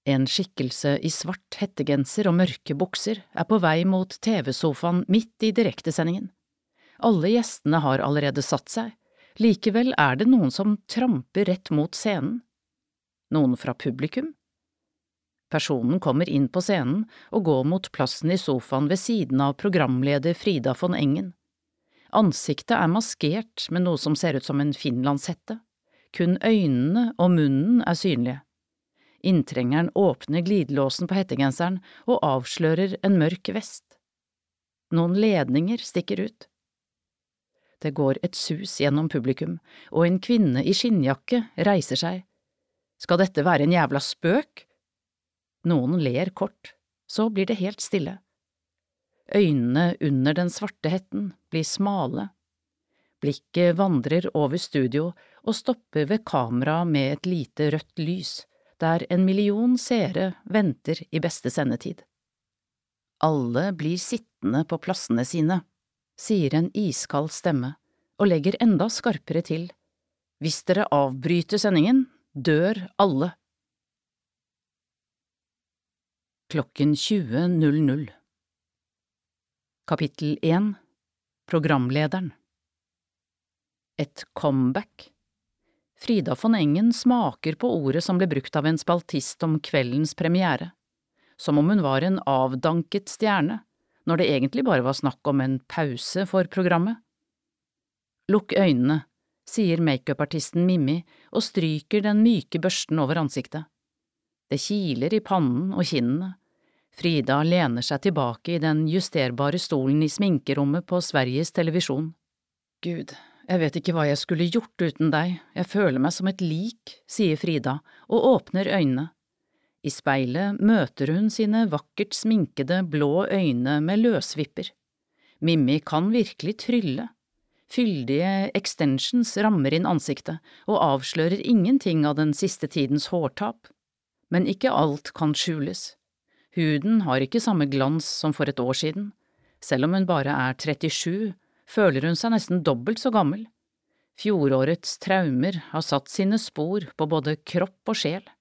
En skikkelse i svart hettegenser og mørke bukser er på vei mot TV-sofaen midt i direktesendingen. Alle gjestene har allerede satt seg, likevel er det noen som tramper rett mot scenen. Noen fra publikum? Personen kommer inn på scenen og går mot plassen i sofaen ved siden av programleder Frida von Engen. Ansiktet er maskert med noe som ser ut som en finlandshette. Kun øynene og munnen er synlige. Inntrengeren åpner glidelåsen på hettegenseren og avslører en mørk vest. Noen ledninger stikker ut. Det går et sus gjennom publikum, og en kvinne i skinnjakke reiser seg. Skal dette være en jævla spøk? Noen ler kort, så blir det helt stille. Øynene under den svarte hetten blir smale. Blikket vandrer over studio og stopper ved kamera med et lite rødt lys, der 1 million seere venter i beste sendetid. Alle blir sittende på plassene sine, sier en iskald stemme, og legger enda skarpere til. Hvis dere avbryter sendingen, dør alle. Klokken 20.00. Kapittel 1. Programlederen. Et comeback. Frida von Engen smaker på ordet som ble brukt av en spaltist om kveldens premiere, som om hun var en avdanket stjerne, når det egentlig bare var snakk om en pause for programmet. Lukk øynene, sier makeup-artisten Mimmi og stryker den myke børsten over ansiktet. Det kiler i pannen og kinnene. Frida lener seg tilbake i den justerbare stolen i sminkerommet på Sveriges Televisjon. Gud, jeg vet ikke hva jeg skulle gjort uten deg, jeg føler meg som et lik, sier Frida og åpner øynene. I speilet møter hun sine vakkert sminkede blå øyne med løsvipper. Mimmi kan virkelig trylle. Fyldige extensions rammer inn ansiktet og avslører ingenting av den siste tidens hårtap. Men ikke alt kan skjules. Huden har ikke samme glans som for et år siden. Selv om hun bare er 37, føler hun seg nesten dobbelt så gammel. Fjorårets traumer har satt sine spor på både kropp og sjel.